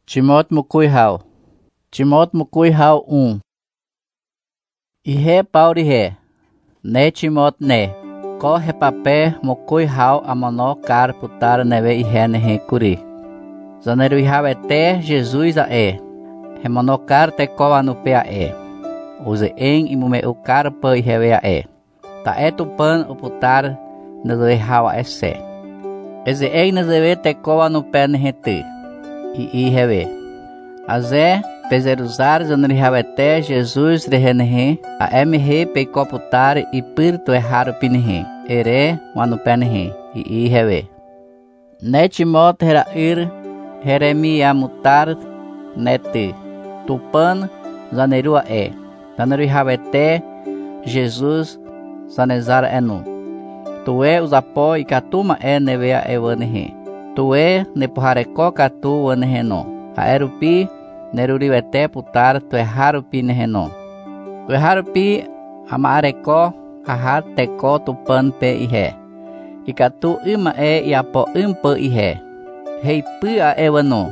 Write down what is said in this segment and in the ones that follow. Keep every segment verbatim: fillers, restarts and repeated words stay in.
Timóteo Mucuihau. Timóteo Mucuihau um. Ihe Paulo ihe. Ne Timóteo ne. Corre papé Mucuihau amono car putar neve ihe nehe curi. Zaneru ihau ete Jesus a e. Remono car te coa no pe a e. Use en imume o car pa iheve a e. Ta e tu pan o putar neve hau a esse. Eze en neve te coa no pe nehe te. I iheve. Aze pezeruzar zaneru ihau ete Jesus rehenehe a emhe pe coputar i pirto erraro pinehe. Ere wanu pe nehe. I iheve. Ne Timóteo hera ir Jeremia mutar nete. Tupan zanerua e. Zaneru ihavete Jesus zanezar enu. Tue usapo ikatuma e nevea e wanehe. Tue nepuhareko katu wanehe no. Haerupi neruriwete putar tueharupi nehe no. Tueharupi amaareko ahar teko tupan pe ihe. Ikatu ima e iapo impa ihe. Heipi a evanu.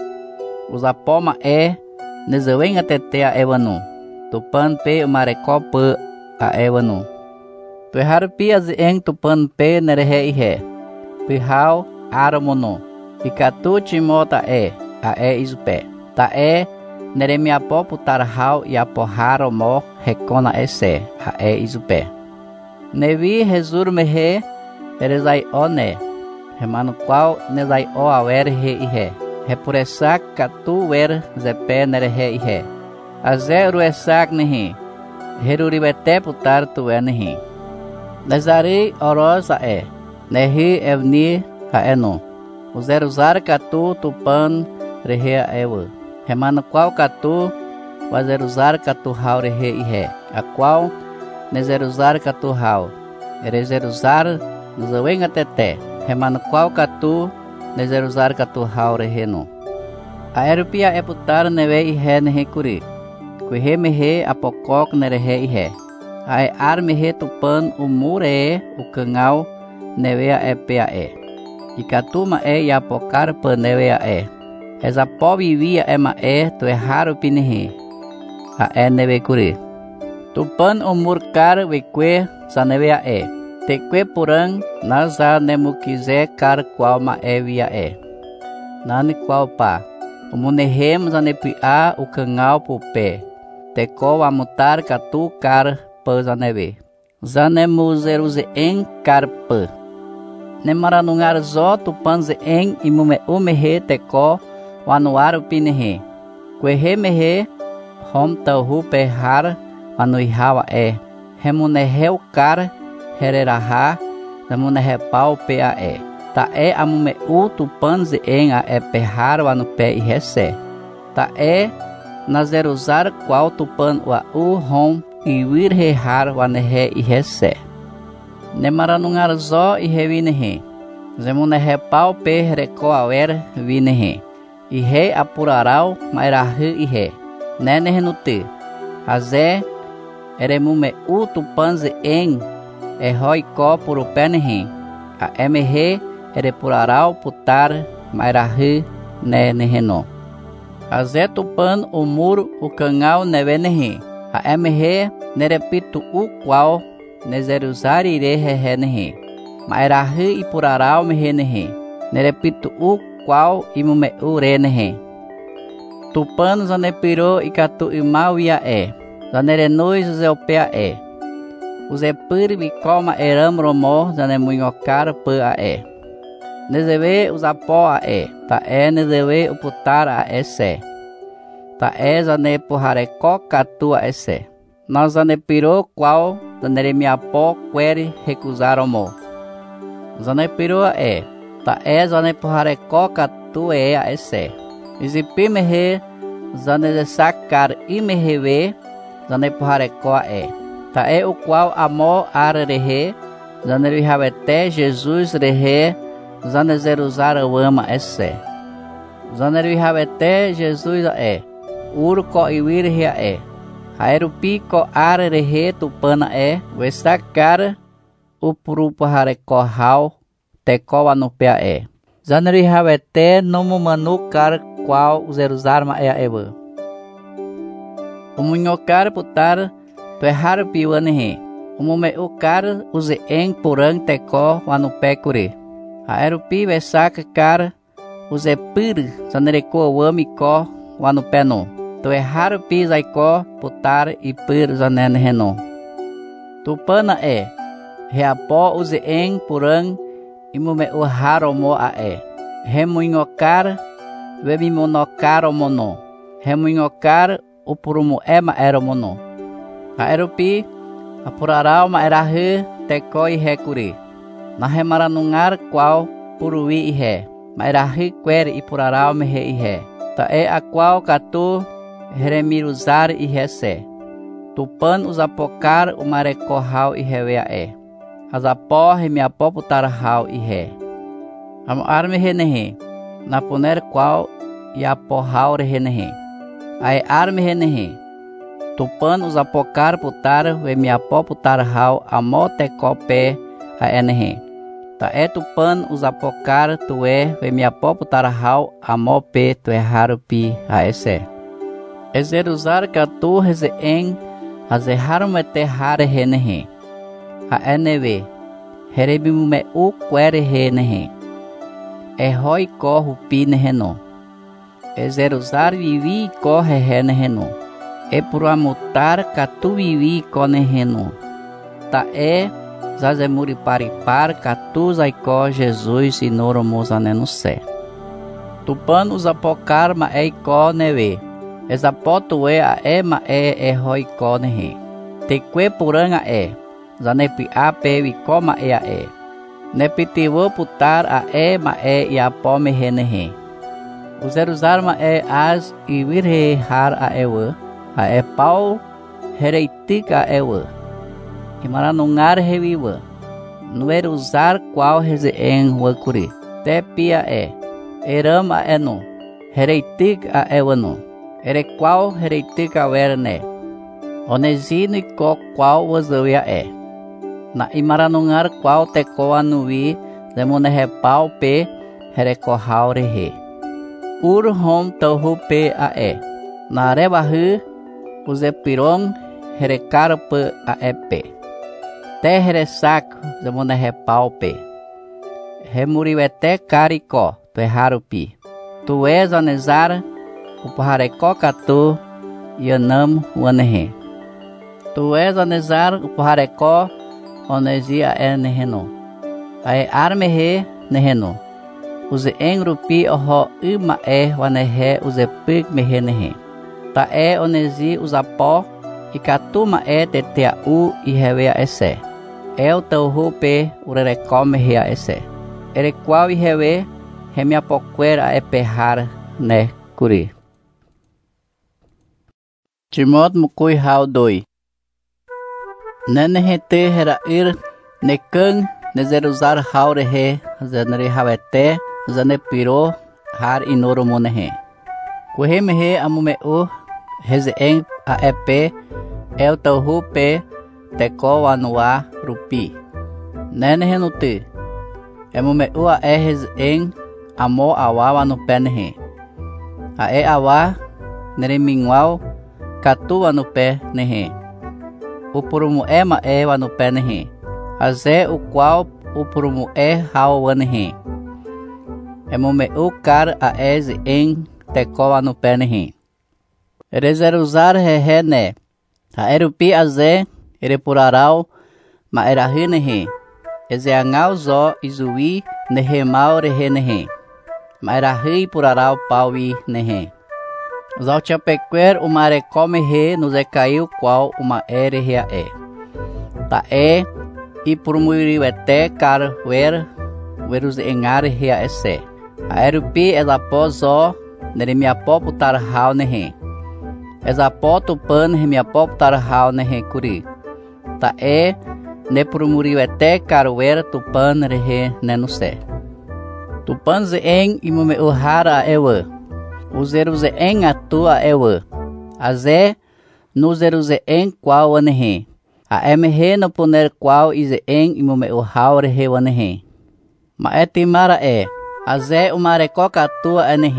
Usapoma e nezewenga tete a evanu. Tupan pe umareko pe a evanu. Tueharupi azieng tupan pe nerehe ihe. Pihau aramono. Ikatu Timóteo e a e izupe. Ta e neremiapo putarhau iapo haromo rekona esse a e izupe. Nevi rezur mehe erezai one. Remano qual nezai o awer he ihe. Repuresak katu wer zepe nerehe ihe. Aze ruesak nehi. Heruribete putar tuwe nehi. Nezari orosa e. Nehi evni ha eno. Uzeruzar katu tupan rehe ewe. Remano qual katu wazeruzar katu hau rehe ihe. A qual nezeruzar katu hau. Erezeruzar nuzawenga tete. Remano qual katu nezeruzar katu hau reheno. Aerupia e putar neve ihe nehe kuri. Kuhe mehe apokok nerehe ihe. Ae ar mehe tupan umure ukangau nevea e pea e. Ikatuma e yapokar pa nevea e. Eza po vivia ema e tu erraro pinehe. A e neve kuri. Tupan umur kar wekwe sa nevea e. Tekwe purang naza nemukize kar qual ma evia e. Nani qual pa. Umunehem zanepi a o cangal pupe. Teko amutar katu kar pa zaneve. Zanemuzeruze en kar pa. Nemaranungar zo tupanze en imume umehe teko wanuar pinehe. Kwehe mehe hom tauhu pehar wanuihawa e. Remuneheu kar hereraha namunehe pau pea e. Ta e amume u tupanze en a e pehar wanu pe i rese. Ta e nazeruzar qual tupan wa u hom i wir rehar wanehe i rese. Nemaranungar zo i revinehe. Zemunehe pau pe reko awer vinehe. I re apurarau mairahu i re. Nenehe nuti. Aze eremume u tupanze en e roi ko por o penehe. A emehe ere purarau putar mairahu ne neheno. A zetupan o muro o cangal nevenehe. A emehe nerepitu u qual nezeruzar ire rehenehe. Mairahu i purarau mehenehe. Nerepitu u qual imume urenehe. Tupan zanepiro ikatu imawia e. Zanerenus zeopea e. Uzepir vikoma eram romo zanemunhokar pa a e. Nezeve usapo a e. Ta e nezeve uputar a esse. Ta e zanepuhareko katu a esse. Nós zanepiro qual zaneremiapo quere recusaromo. Zanepiro a e. Ta e zanepuhareko katu e a esse. Izipimehe zanezesakar imeheve zanepuhareko a e. Ta e o qual amo ar rehe, zaneruhavete Jesus rehe, zanezeruzar ama esse. Zaneruhavete Jesus e, urko iwir rea e. Haerupi ko ar rehe tupana e, wesakar upurupahareko hau, teko anupea e. Zaneruhavete nomu manukar qual uzeruzar ma ea ewe. Umunyokar putar tuehar piwanehe. Umume ukar uze eng purang teko wanupe kuri. Haerupi vesak kar uze pir zanereko wamiko wanupeno. Tuehar pi zaiko putar ipir zanenheno. Tupana e. Heapo uze eng purang imume uharomo ae. Hemunyokar vemimonokar mono. Hemunyokar upurumu ema eromono. Haerupi apurarau ma erahe teko ihe kuri. Nahemaranungar qual puruwi ihe. Ma erahe quer ipurarau mehe ihe. Ta e aqual katu heremiruzar ihe se. Tupan uzapokar umarekohau ihe wea e. Azapo remiapo putarhau ihe. Am arme renehe. Naponer qual iapohau renehe. Ai arme renehe. Tupan uzapokar putar vemiapo putarhau amotekope a enehe. Ta e tupan uzapokar tue vemiapo putarhau amope tueharupi a ese. Ezeruzar katu rezeeng azerharumete hare renehe. A eneve, herebimume u quere renehe. Erroi corro pineheno. Ezeruzar vivi corre reneheno. E puramutar katu vivi coneheno. Ta e zazemuri paripar katu zaiko Jesus inoromozaneno se. Tupan uzapokar ma eiko neve. Ezapotu e a e ma e erroi conehe. Teque puranga e. Zanepi a pe vikoma e a e. Nepitivo putar a e ma e iapome renehe. Uzeruzar ma e as i virhe har a ewe. A e pau hereitik a ewe. Imaranungar reviva. Nueruzar qual rezeeng wakuri. Te pia e. Eram a eno. Hereitik a ewe no. Ere qual hereitik a werne. Onezini ko qual wazawia e. Na imaranungar qual teko anuvi demonehe pau pe herekohau rehe. Ur hom tohu pe a e. Na rebahu uzepirong herekarp a e pe. Te heresak demonehe pau pe. Hemuriwete kariko tueharupi. Tu és anezar upahareko katu yanam wanehe. Tu és anezar upahareko onezia e neheno. Ae armehe neheno. Uze engrupi oho ima e wanehe uze pik mehe nehe. Ta e onezi uzapo ikatuma e tetea u ihewea ese. Eu tauhu pe urereko mehea ese. Ere qual ihewe hemiapoquera e perrar ne kuri. Timot mukui hau doi. Nenehete herair nekang nezeruzar haurehe zanere havete zanepiro har inoromonehe. Kuhemehe amume u hezeeng a epe el tauhu pe teko wanua rupi. Nenehenuti emume u a e hezeeng amo awa wanupenehe. A e awa neremingwau katu wanupe nehe. Upurumu e ma e wanupe nehe. Aze o qual upurumu e hau wanehe. Emume u kar a eze en teko wanupe nehe. Erezeruzar hehe ne. Ha erupi aze erepurarau ma erahi nehe. Eze angau zo izui nehe mau rehe nehe. Ma erahi purarau paui nehe. Zau chapequer umare come he nos caiu qual uma ere rea e. Ta e e purmuriwete kar wer werus engare rea esse. Aerupi ezapozo neremiapo putar hau nehe. Ezapo tupan remiapo putar hau nehe kuri. Ta e ne purmuriwete kar wer tupan rehe nenuse. Tupan ze eng imume uhara ewe. Uzeruze en atua ewe. Aze nuzeruze en qual wanehe. A emehe no poner qual ize en imume uhau rehe wanehe. Ma etimara e. Aze umareko katua enehe.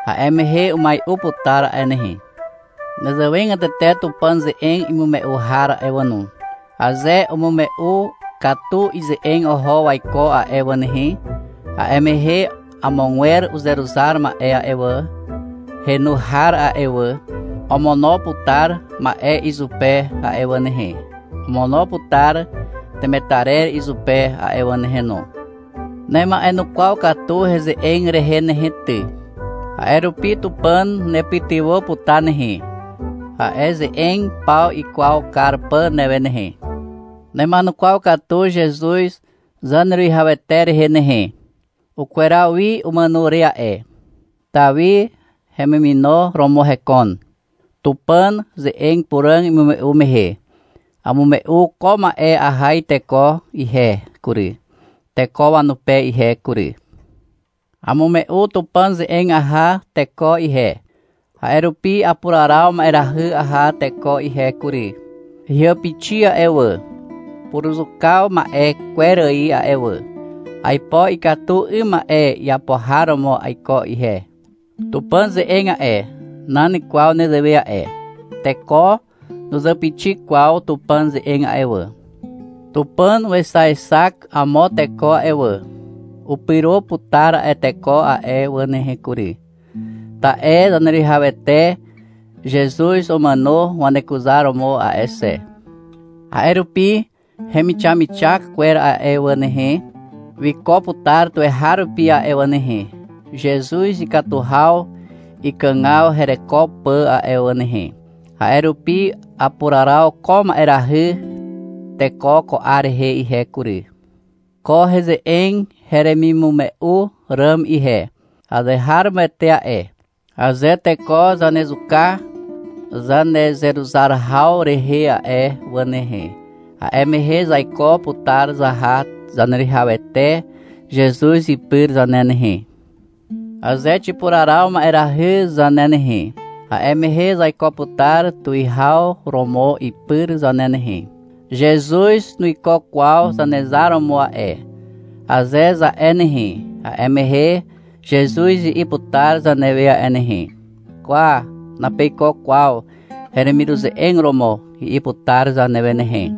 a emehe umai uputara enehi. Nazawing at teto panzeeng imume uhara ewanu. Aze umume u katu izeeng oho waiko a ewanehi. A emehe amongwer uzeruzar ma ea ewa. Henuhar a ewa. Omono putar ma e izupe a ewanehi. Omono putar temetarer izupe a ewanehi no. Nema enu qual katu hezeeng rehenehi te. A erupi tupan nepitiwo putanehi. A eze em pau e qual carpa nevenehe. Nemano qual catu Jesus zanri haveter renehe. O querawi umanuria e. Tawi hemimino romohekon. Tupan ze em purang imume umehe. Amume u koma e ahai teko ihe kuri. Teko wanupe ihe kuri. Amume u tupan ze em aha teko ihe. A erupi apurarau ma erahu aha teko ihe kuri. Hia pichia ewe. Puruzukau ma e querei a ewe. Aipo ikatu ima e yapoharomo aiko ihe. Tupan ze enga e. Nani qual ne devea e. Teko nos apichi qual tupan ze enga ewe. Tupan wesaisak amo teko ewe. Upiro putara e teko a ewe nehe kuri. Ta e zaneri havete Jesus omano wanekuzar omo a ese. A erupi hemichamichak quer a ewanehe. Viko putar tu erharupi a ewanehe. Jesus e katuhau e cangal herecó pa a ewanehe. A erupi apurarau koma erahu teko ko arehe ihe kuri. Ko heze en heremimume u ram ihe. A dehar metea e. Aze teko zanezuka zanezeruzar hau rehea e wanehe. A emehe zaiko putar zahat zanerihavete Jesus ipir zanenehe. Aze tipurarau ma erahe zanenehe. A emehe zaiko putar tuihau romo ipir zanenehe. Jesus nuiko qual zanezaromo a e. Aze za enehe. A emehe Jesus e iputar zanevea enehi. Qua, na peiko qual, heremiruze engromo e iputar zanevenehi.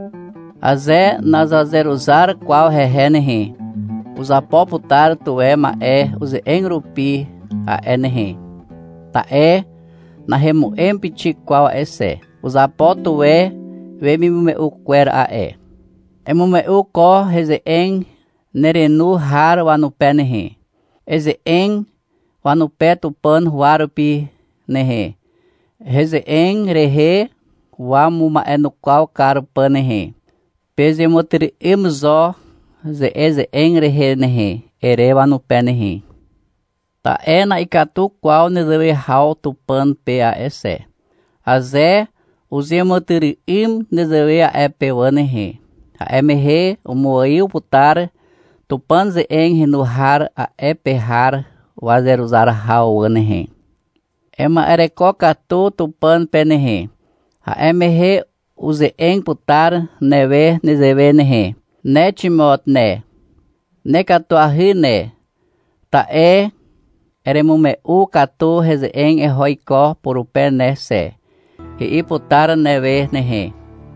Aze nazazeruzar qual rehenehi. Uzapó putar tuema e uze engrupi a enehi. Ta e, na remu empiti qual esse. Uzapó tue, vemimume u quer a e. Emume u ko reze en nerenu har wanupenehi. Eze en wanupe tupan huarupi nehe. Heze en rehe wamuma enu qual carpa nehe. Peze motri imzo ze eze en rehe nehe. Ere wanupe nehe. Ta ena ikatu qual nezewe hau tupan pe a esse. Aze uze motri im nezewe a epe wanehe. A emehe umuiu putar tupan ze en hinuhar a epehar wazeruzar hau wanehe. Ema ereko katu tupan penehe. A emehe uze en putar neve nezewe nehe. Ne timot ne. Ne katu ahine. Ta e eremume u katu heze en ehoiko purupe nese. Hi iputar neve nehe.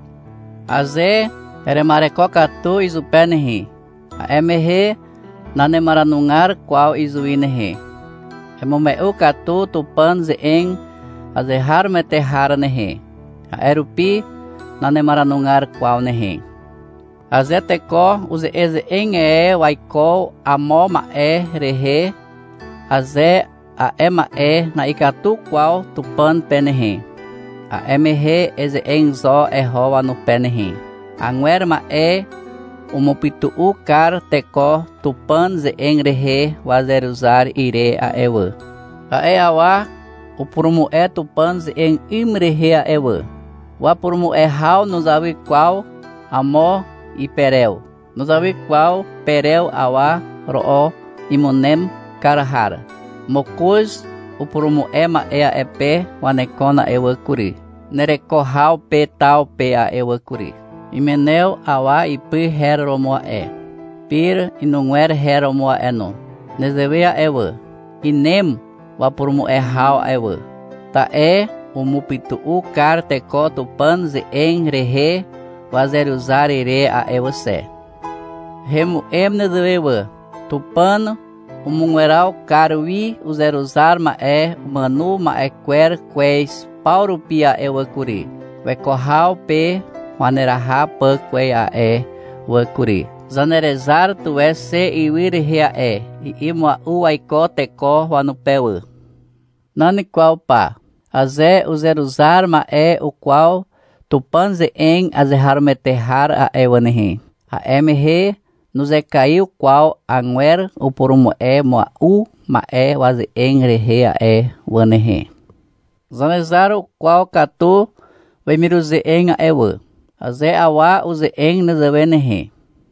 Aze eremareko katu izupe nehe. A emehe nanemaranungar qual izuinehe. Emume u katu tupan ze en azehar metehar nehe. A erupi nanemaranungar qual nehe. Azeteko uze eze en e waiko amo ma e rehe. Aze a ema e na ikatu qual tupan penehe. A emehe eze en zo ehoa no penehe. Anguer ma e umupitu u kar teko tupan ze engrehe wazeruzar ire a ewa. A e awa upurumu e tupan ze eng imrehe a ewa. Wapurumu e hau nuzawi qual amo i pereu. Nuzawi qual pereu awa roo imunem karahara. Mokuz upurumu e ma e a epe wanekona ewa kuri. Nereko hau pe tau pe a ewa kuri. Imeneu awa ipi heromoa e. Pir inunguer heromoa eno. Nezewea ewa. Inem wa purmu e hau ewe. Ta e umupitu u kar teko tupan ze eng rehe wa zeruzar ire a ewe se. Remu emne dewe tupan umunguerau karwi o zeruzar ma e manu ma e quer queis pauro pia ewe kuri. Vekohau pe waneraha pe que a e we kuri. Zanerezar tu é se iwir rea é e imua u aiko teko wanupewe. Nani qual pa. Aze o zeruzar ma é o qual tupanze em azehar meterrar a ewanehi. A emhe nos é caiu qual anguer o porumo é moa u ma é waze em rehea é wanehi. Zanezar o qual katu vemiruze em a ewa. Aze awa uze em nezawenehi.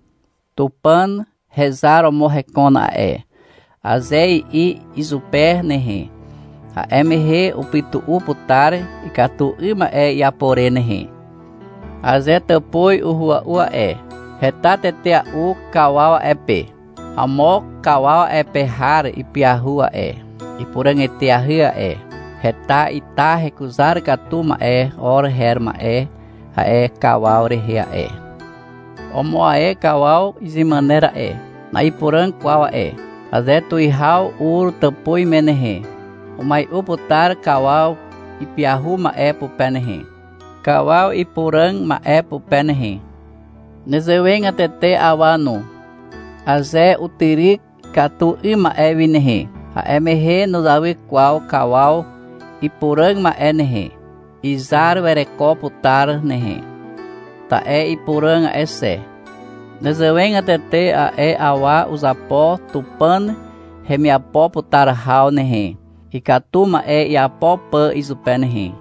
Tupan rezar o morrecona é. Aze i izuper nehi. A emhe o pitu u putar e katu ima é iapore nehi. Aze tapoi o rua ua é. Retate te a u kawal é pe. Amo kawal é perrar e piahua é. E porang ete a ria é. Reta ita recusar katuma é. Or herma é. A é kawal rehea é. Omo é kawal izimanera é. Na iporang qual é. Aze tu ihau ur tapoi menehe. O mai uputar kawal e piahu ma é pu penehe. Kawal e porang ma é pu penehe. Nezeweng atete awanu. Aze utirik katu ima é vinehe. A emehe no dawi qual kawal e porang ma é nehe. Izar vereko putar nehe. Ta é e porang é se. Nezeweng atete a é awa usapó tupan remiapó putar hau nehe. E katuma é iapó pã izupenehe.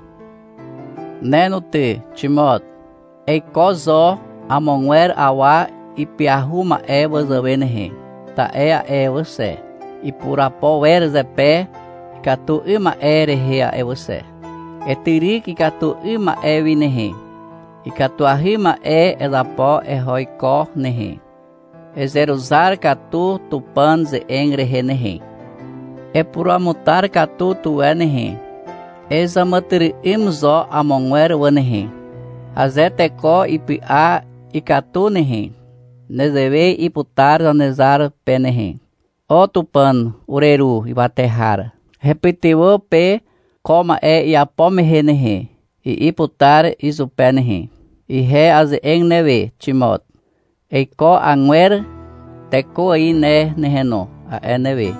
Neno te, Timot. E kozo amonguer awa e piahuma é wazawenehe. Ta é a é você. E purapó erzepé. E katu ima é rehea é você. E tirik e katu ima é vinehe. E katuahima é elapó é roicó nehe. E zeruzar katu tupan ze engrehe nehe. E puramutar katu tu é nehe. E zamatri imzo amonguer wanehe. Azeteko e pia e katu nehe. Nezeve e putar zanezar penehe. O tupan ureru e baterrar. Repetiu pe coma é e apomehe nehe. E iputar izupenehe. E re az eng neve, Timot. E ko anguer teko i ne neheno, a é neve.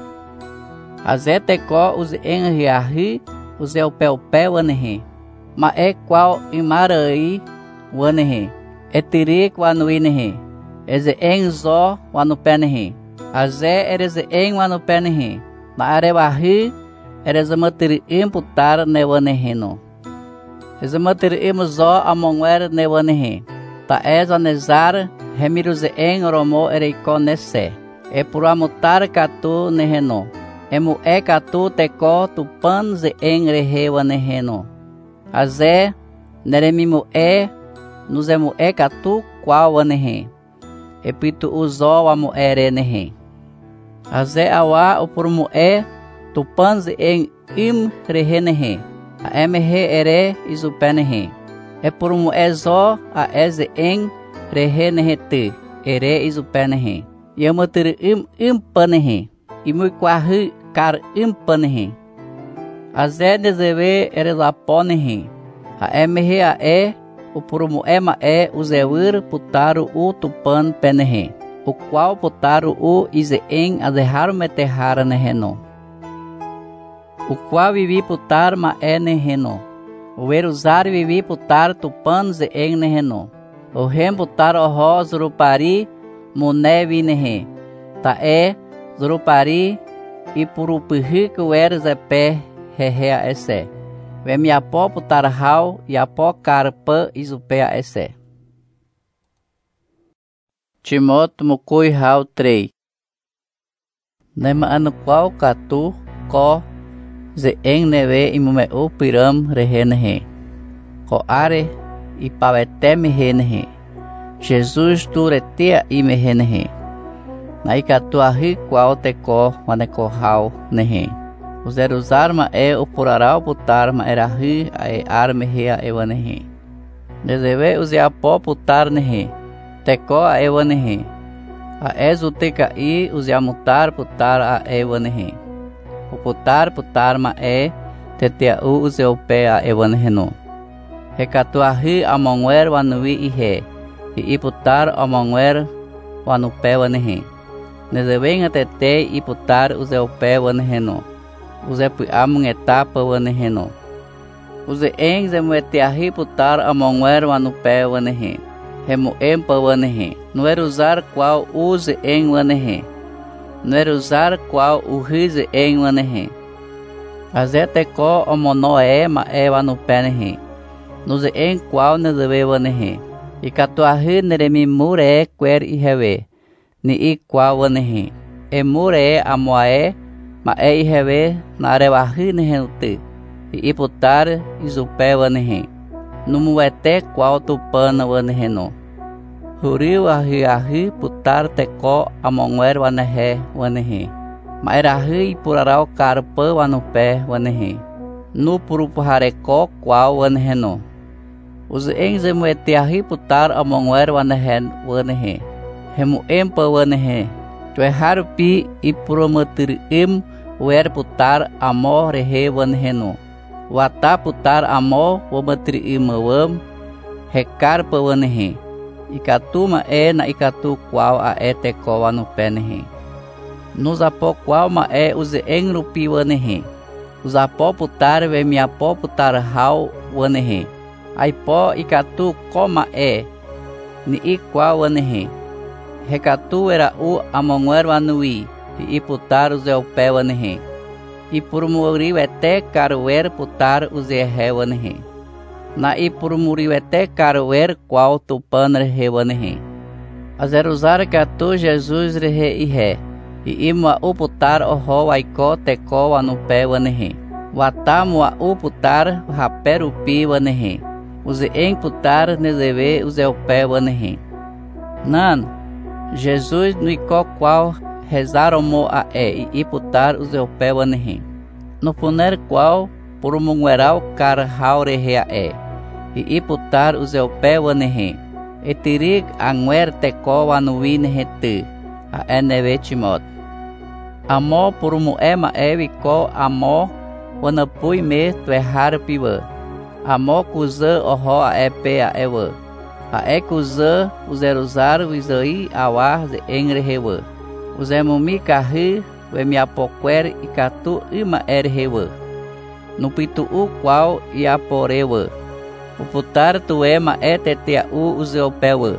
Aze teko uz eng riahi, uz eu pelpe wanehe. Ma é qual imarai wanehe. E tirik wanuinehe. Eze eng zo wanupenehe. Aze ereze eng wanupenehe. Ma arewahi ereze matiri imputar ne waneheno. Ezematiri imzo amonguer newanehe. Ta eza nezar remiruze en romo ereiko nese. E puramutar katu neheno. Emu e katu teko tupan ze en rehe waneheno. Aze neremimu e nuzemu e katu qual wanehe. E pitu uzo amu ere nehe. Aze awa upurumu e tupan ze en im rehe nehe. A emhe ere izupenehe. E por um ezo a eze en rehe nehete. Ere izupenehe. Yamutir im impanehe. Imui quahi kar impanehe. A ze nezeve ere laponehe. A emhe a e o por um ema e o zewir putaru u tupan penehe. O qual putaru u ize en adeharu meterrara neheno. O qual vivi putar ma é neheno. O eruzar vivi putar tupan ze eng neheno. O rem putar oho zurupari muné vinehe. Ta é zurupari e purupihik o erzepé rehea esse. Vem apó putar hau e apó carpa izupea esse. Timóteo mukui hau três. Nema anu qual katu ko ze eng neve imume u piram rehenehe. Ko are i paveteme henehe. Jesus turetea imehenehe. Na ikatuahi qual teko maneko hau nehe. Uzeruzar ma e upurarau putar ma erahi ae arme hea evanehe. Nezeve uziapo putar nehe. Teko a evanehe. A ezuteka i uziamutar putar a evanehe. Uputar putar ma e tetea u uzeupe a evaneheno. Hekatuahi amongwer wanui ihe. I iputar amongwer wanupe vanehe. Nezevenga tete iputar uzeupe vaneheno. Uze puamung etapa vaneheno. Uze eng zemuetiahi putar amongwer wanupe vanehe. Hemu empa vanehe. Nueruzar qual uze eng vanehe. Nueruzar qual uhize eng vanehe. Azete ko omonoe ma e vanupe nehe. Nuze eng qual nezeve vanehe. Ikatuahi neremimure quer iheve. Ni i qual vanehe. Emure amoae ma e iheve narevahi nehenute. I iputar izupe vanehe. Numuete qual tupana vaneheno. Huriu ahi ahi putar teko amongwer vanehe vanehe. Ma erahi ipurarau karpa vanupe vanehe. Nu purupuhareko qual vaneheno. Uze eng zemuetiahi putar amongwer vanehen vanehe. Hemu empa vanehe. Tueharupi ipuromatiriim wer putar amo rehe vaneheno. Wata putar amo wamatiriim wam hekar pa vanehe. Ikatu ma e na ikatu qual a e teko vanupe nehe. Nuzapo qual ma e uze eng rupi vanehe. Uzapo putar vemiapo putar hau vanehe. Aipo ikatu koma e ni i qual vanehe. Hekatu era u amongwer vanui i iputar uzeupe vanehe. Ipurmuriwete karuer putar uzehe vanehe. Na ipurmuriwete karuer qual tupan rehe vanehe. Azeruzar katu Jesus rehe ihe. I imwa u putar oho waiko teko vanupe vanehe. Watamwa u putar haperupi vanehe. Uze eng putar nezeve uzeupe vanehe. Nan, Jesus nuiko qual rezaromo a e i iputar uzeupe vanehe. No puner qual purumungwerau kar haurehe a e. I iputar uzeupe vanehe. Etirig angwer teko vanui nehete. A eneve timot. Amo purumu ema e wiko amo wanapui me tuehar piwa. Amo kuza oho a epe a ewa. A e kuza uzeruzar wizai awa ze engrehewa. Uzemumi kahi wemiapoquer ikatu ima erhewa. Nupitu u qual iaporewa. Uputar tuema e tetea u uzeupewa.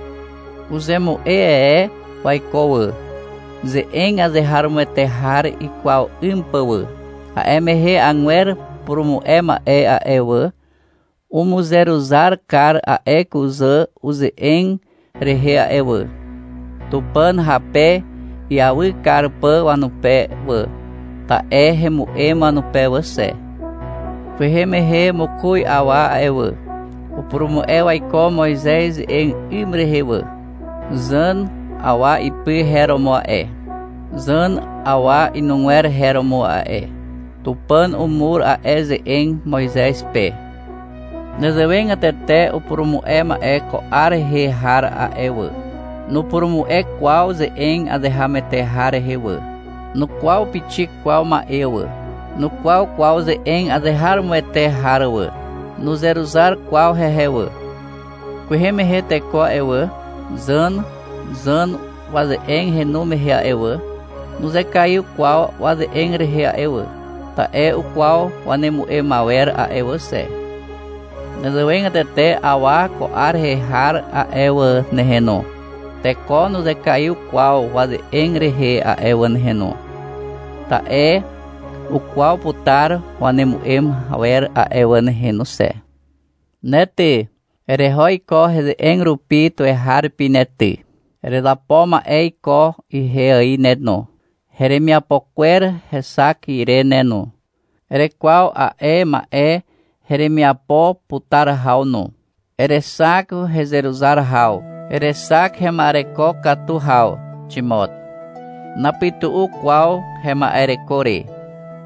Uzemu e e waikowa. Ze eng azerharume tehar igual impawa. A emehe angwer purumu ema e a ewa. Umuzeruzar kar a e kuza uze eng rehe a ewa. Tupan hape iawi karpa wanupe wa. Ta e hemu ema nupe wa se. Fehemehe mukui awa a ewa. Upurumu e waiko Moisés eng imrehe wa. Zan awa ipi heromo a e. Zan awa inungwer heromo a e. Tupan umur a e ze eng Moisés pe. Nezewenga tete upurumu ema e ko arhe har a ewa. No purumu e qual ze eng adehamete harehewa. No qual pitik qual ma ewa. No qual qual ze eng adeharmuete harawa. No zeruzar qual rehewa. Kuhemehe teko ewa. Zan, zan waze eng renume rea ewa. No ze caiu qual waze eng rehea ewa. Ta e o qual wanemu e mawer a ewa se. Nezewenga tete awa ko arhe har a ewa neheno. Teko no ze caiu qual waze engrehe a ewa neheno. Ta e o qual putar wanemu em hawer a ewa neheno se. Nete erehoi ko heze engrupi to e harpi nete. Eredapoma e ko i heai neno. Heremia poquer resaki ire neno. Ere qual a e ma e Heremia po putar hau no. Eresak rezeruzar hau. Eresak remareko katu hau. Timot. Napitu u qual rema erekore.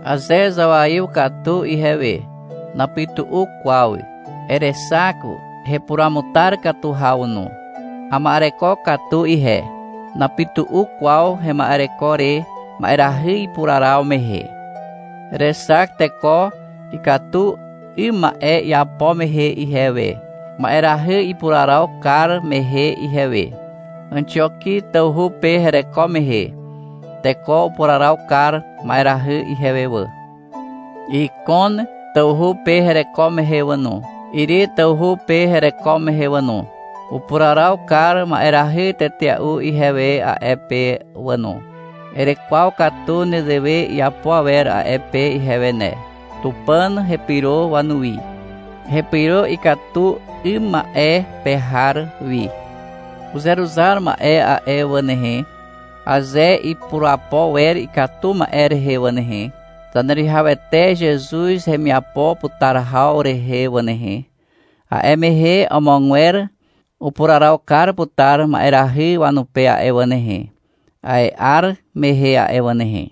Aze zawaiu katu ihewe, napitu u kwawi, eresaku, hepuramutar katu haunu, ama areko katu ihe, napitu u kwaw hema areko re, ma erahi purarau mehe. Resak teko ikatu ima e yapo mehe ihewe, ma erahi ipurarau kar mehe ihewe. Antioki tauhu pe hereko mehe, teko purarau kar ma erahi ihewe. Ikon tauhu pe hereko mehe wanu, iri tauhu pe hereko mehe wanu. Upurarau kar ma erahi tetiau ihewe a epe wanu. Ere qual katu ne deve yapo haver a epe ihewe ne. Tupan repiro wanui. Repiro ikatu ima e pehar vi. Uzeruzar ma e a e wanehe. Aze ipurapo wer ikatu ma er he wanehe. Zaneri havete Jesus remiapo putarhau rehe wanehe. A emehe amongwer upurarau kar putar ma erahi wanupe a e wanehe. Ai ar mehe a ewanehe.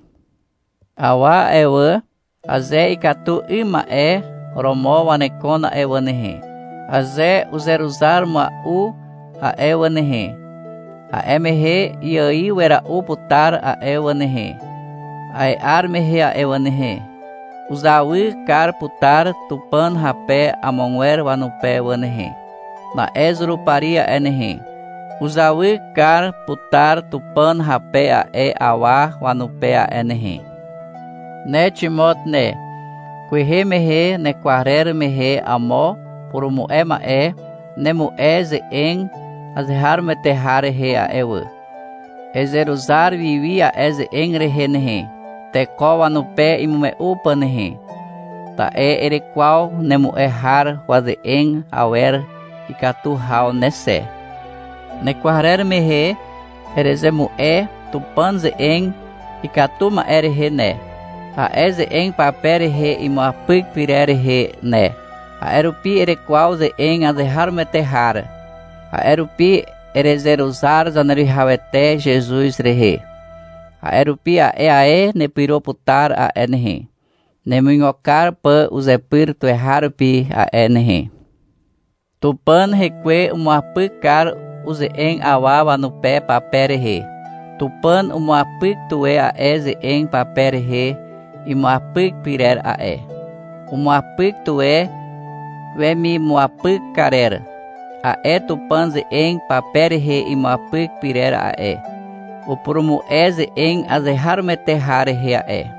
Awa ewa aze ikatu ima e romo wanekona ewanehe. Aze uzeruzar ma u a ewanehe. A emehe iai wera u putar a ewanehe. Ai ar mehe a ewanehe. Uzawi kar putar tupan hape amongwer wanupe wanehe. Na ezru paria enehe. Uzawi kar putar tupan hape a e awa wanupe a enehe. Ne chimot ne. Kuihe mehe ne quarer mehe amo purumu ema e. Ne mu e ze eng azehar metehare he a ewe. Ezeruzar vivi a eze eng rehe nehe. Teko wanupe imume upa nehe. Ta e ere qual ne mu e har waze eng awer ikatu hao nese. Ne quarer mehe erezemu e tupanze eng ikatuma ere he ne. A eze eng papere he imuapik pirere he ne. A erupi ere qual ze eng azehar metehar. A erupi erezeruzar zaneri havete Jesus rehe. A erupi a e a e ne piro putar a enehe. Ne minhokar pa uzepir tu eharupi a enehe. Tupan reque umuapikar uze eng awawa no pé papere he. Tupan umuapik tue a eze eng papere he. Imuapik pirer a e. Umuapik tue vemi muapik karer. A e tupan ze eng papere he imuapik pirer a e. Upurumu eze eng azehar metehare he a e.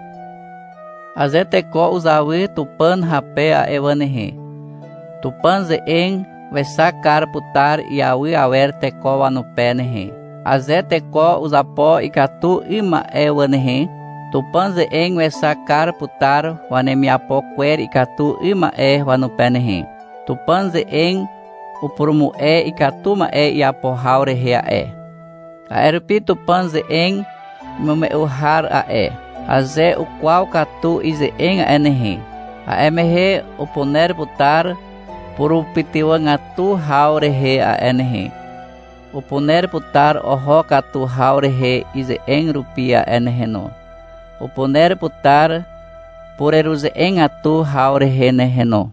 Azeteko uzawi tupan hape a evanehe. Tupan ze eng vesakar putar iawi awer teko wanu penehe. Azeteko uzapo ikatu ima evanehe. Tupan ze eng vesakar putar wanemiapo kwer ikatu ima e wanu penehe. Tupan ze eng upurumu e ikatuma e iapo haure he a e. A erupi tupan ze eng mume uhar a e. Aze o qual katu ize eng a enehe. A emehe upuner putar purupitiwa ngatu haure he a enehe. Upuner putar oho katu haure he ize eng rupia enehe no. Upuner putar pureruze eng atu haure he nehe no.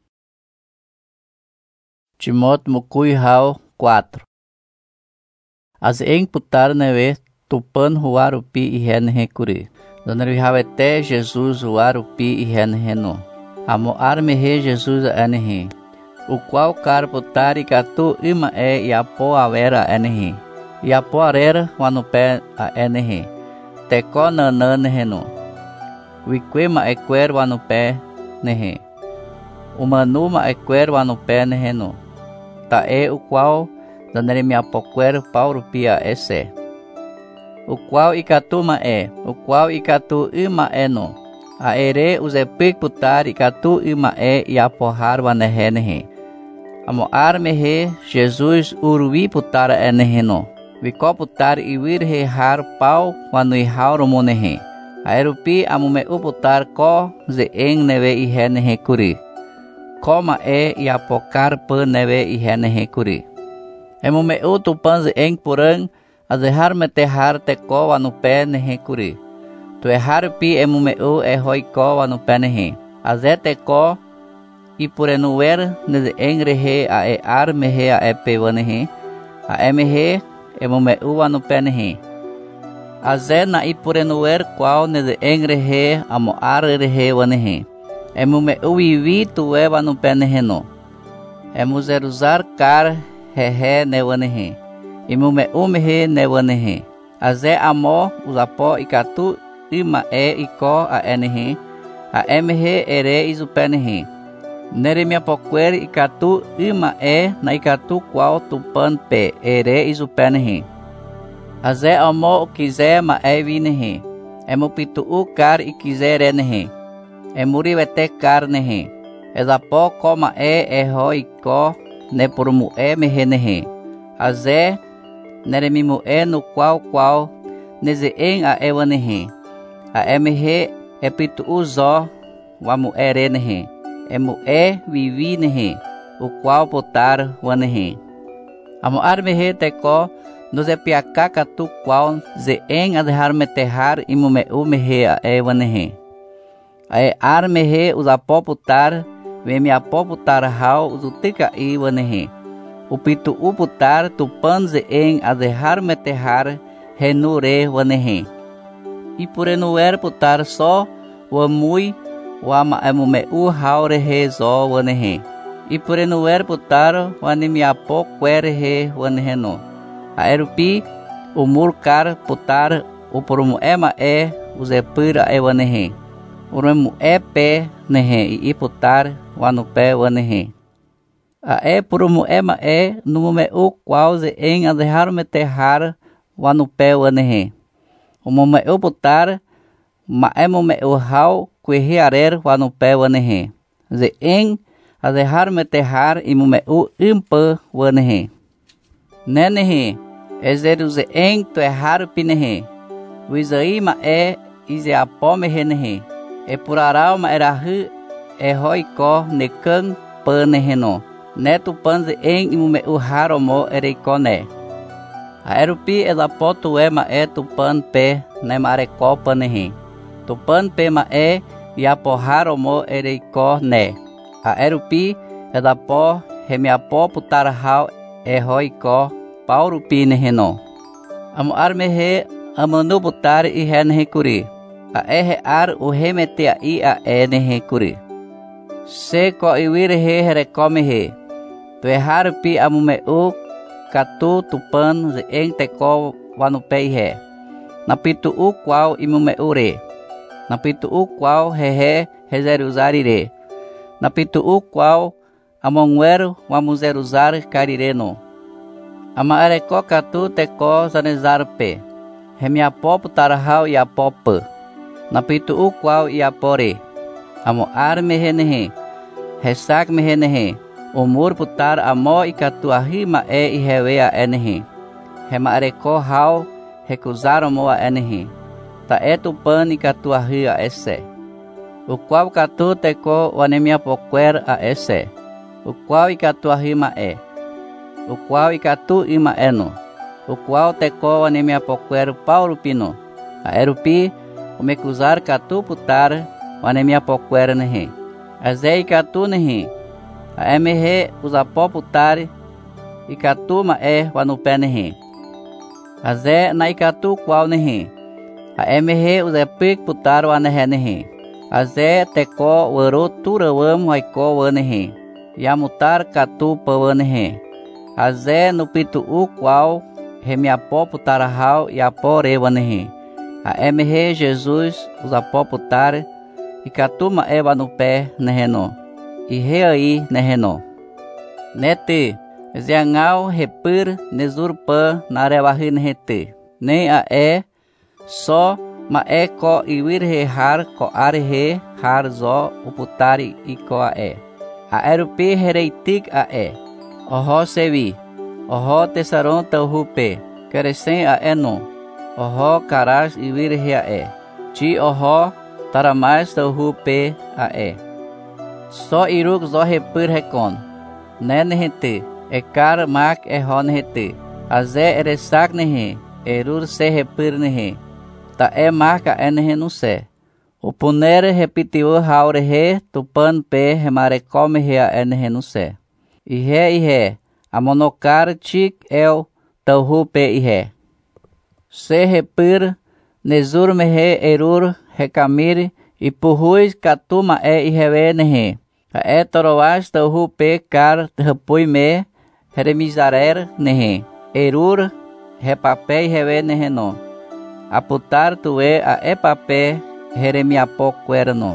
Timóteo mukui hau quatro. As eng putar neve tupan huarupi ihe nehe kuri. Donde havete Jesus huarupi ihe nehe no. Amo arme he Jesus enehe. O qual car putari katu ima e iapo avera enehe. Iapo arera wanupe a enehe. Teko nana nehe no. Wikwe ma ekwer wanupe nehe. Umanu ma ekwer wanupe nehe no. Ta e o qual danere mi apokwer paurupia esse. O qual ikatuma e, o qual ikatu ima eno. A ere uzepik putar ikatu ima e iapohar wanehe nehe. Amo arme he Jesus urui putar enehe no. Viko putar iwir he har pau wanui hauro monehe. A erupi amume uputar ko ze eng neve ihe nehe kuri. Koma e iapokar pa neve ihe nehe kuri. Emume utupan ze eng purang azehar metehar teko wanupe nehe kuri. Tueharupi emumeu ehoiko wanupenehe. Azeteko ipurenuer neze engrehe a e ar mehe a e pewanehe. A emehe emumeu wanupenehe. Aze na ipurenuer qual neze engrehe amo ar rehe wanehe. Emumeu vivi tuwe wanupenehe no. Emuzeruzar kar hehe newanehe. Imumeu mehe newanehe. Aze amo uzapo ikatu ima e iko a enehe. A emehe ere izupenehe. Neremia poquer ikatu ima e na ikatu qual tupan pe ere izupenehe. Aze amo ukize ma e vinehe. Emupitu u kar ikize renehe. Emurivete kar nehe. Ezapo koma e eho iko ne purumu e mehenehe. Aze neremimu e no qual qual neze en a ewanehe. A emehe epitu uzo wamu erenehe. Emu e vivinehe. O qual potar wanehe. Amo armehe teko nos epiacaka tu qual ze en a dejar metehar imume u mehe a ewanehe. A e armehe uzapo putar vemi apo putar hau uzutika i wanehe. Upitu u putar tupan ze en a dejar metehar renure wanehe. Ipurenuer putar só wamui wama emume u hau rehe zo wanehe. Ipurenuer putar wanimi apo querehe wanehe no. A erupi umur kar putar upurumu ema e uzepira e wanehe. Uremu e pe nehe i putar wanupe wanehe. A e purumu ema e numume u qual ze en a dejar metehar wanupe wanehe. Umume u putar ma emume u hau quehiarer wanupe wanehe. Ze en a dejar metehar imume u impa wanehe. Nenehe ezeru ze en tuehar pinehe. Wizai ma e ize apo mehenehe. E purarau ma erahu e hoiko nekang paneheno. Netu panze en imume u haromo ereiko ne. A erupi ezapo tuwe ma e tupan pe ne mareko panehe. Tupan pe ma e yapo haromo ereiko ne. A erupi ezapo hemiapo putarahau e hoiko paurupi neheno. Amo armehe amanu putar i henehe kuri. A ehe ar u hemetea i a enehe kuri. Se ko iwirehe herekomehe. Tueharupi amume u katu tupan ze eng teko wanupeihe. Napitu u qual imume ure. Napitu u qual hehe hezeruzarire. Napitu u qual amonguero wamuzeruzar karireno. Ama areko katu teko zanezarpe. Hemiapo putarahau iapopa. Napitu u qual iapore. Amo ar mehenehe. Hesak mehenehe. Umur putar amo ikatuahi ma e ihewea enehe. Hema areko hau recusaromo a enehe. Ta etupan ikatuahi a ese. O qual katu teko wanemia poquer a ese. O qual ikatuahi ma e. O qual ikatu ima eno. O qual teko wanemia poquer paurupino. A erupi o mecusar katu putar wanemia poquer nehe. Aze ikatu nehe. A emehe uzapo putar ikatu ma e wanupe nehe. Aze na ikatu qual nehe. A emehe uzepik putar wanehe nehe. Aze teko waru turawam waiko wanehe. Yamutar katu pawanehe. Aze nupitu u qual remiapo putarahau yapo rewanehe. A emehe Jesus uzapo putar ikatu ma e wanupe neheno. Ihe aí neheno. Nete ziangau repir nezurpa narewahi nehete. Nem a e só ma e ko iwir he har ko are he har zo uputari i ko a e. A erupi hereitik a e. Oho sevi. Oho tesaron tauhupe. Keresem a eno. Oho karas iwir he a e. Ti oho taramais tauhupe a e. Só iruk zo repir rekon. Nen hete. E kar mak e hon hete. Aze eresak nehe. Erur se repir nehe. ta e marca enehe no sé. O punere repitiu haurehe tupan pe hemarecome hea enehe no sé. Ihe ihe, amonokar chik el tauhu pe ihe. Se repir, nezur mehe erur rekamir, ipuhuis katuma e ihewe nehe. A e toroas tauhu pe kar repui me, heremizarer nehe. Erur repape ihewe nehe no. Aputar tue a e pape heremiapo querno.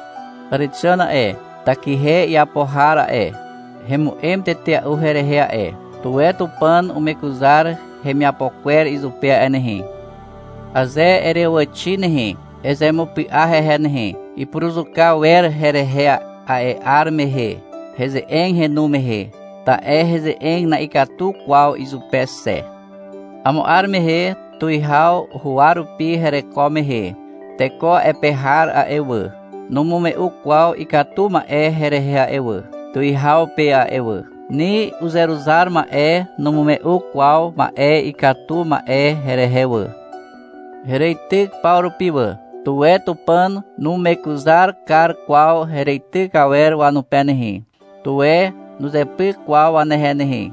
Ritsana e, takihe iapohara e. Remuem tetea uherehea e. Tue tupan umekuzar remiapoquer izupea enehe. Aze erewati nehe. Ezemupi ahehe nehe. Ipuruzuka wer herehea a e armehe. Reze en renumehe. Ta e reze en na ikatu qual izupe se. Amo armehe tuihau huarupi herecomehe. Teko e pehar a ewe. Numume u qual ikatuma e herehea ewe. Tuihau pe a ewe. Ni uzeruzar ma e numume u qual ma e ikatu ma e herehewe. Hereitik paurupiwe. Tue tupan numekuzar kar qual hereitik awer wanupenehi. Tue nuzepi qual wanehenehi.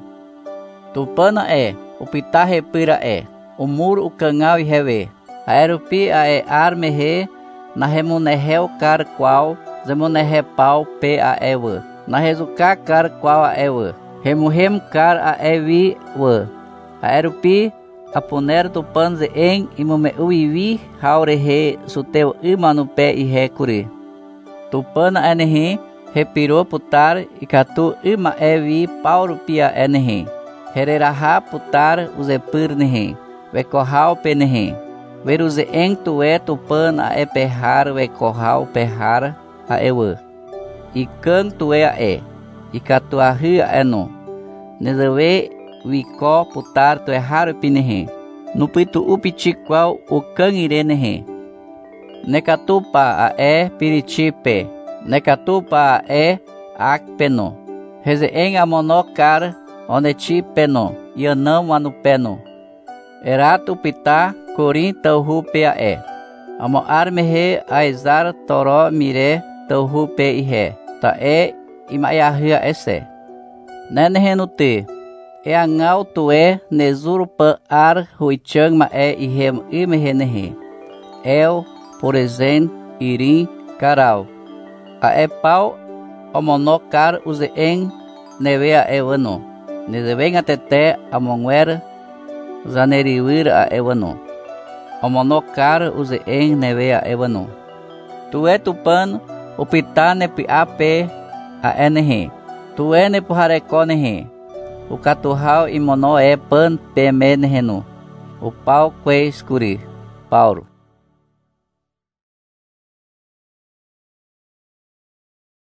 Tupana e, upita repira e. O muro o canal e rewe. Aerupi a e armehe na remuneheu kar qual zemunehe pau pe a ewe. Na rezuka kar qual a ewe. Remuhem kar a evi we. Aerupi apuner tupan ze en imume uivi haurehe suteu imanu pe i rekuri. Tupana enehi repirou putar ikatu ima evi paurupia enehi. Hereraha putar uzepir nehi. Vekohau penehe. Veruze en tue tupan a e pehar vekohau pehar a ewe. Ikan tue a e. Ikatuahi a eno. Nezewe wiko putar tue haru pinehe. Nupitu upichi qual o kan irenehe. Nekatupa a e pirichipe. Nekatupa a e akpeno. Reze en amonokar onechi peno. Yanam anupeno. Eratu pita corin tauhu pe a e. Amo armehe aizar toro mire tauhu pe ihe. Ta e imayahia ese. Nenehe no te. E angau tue nezuru pa ar huichang ma e ihem imehenehe. El, por exemplo, irim caral. A e pau omonokar use en nevea evano. Nezeven atete amonwer zaneriwir a evano. Omonokar use en nevea evano. Tue tupan upitane pi ape a enehe. Tue ne puharekonehe. O catuhau imono é pan pemenehenu. O pau que escuri. Paulo.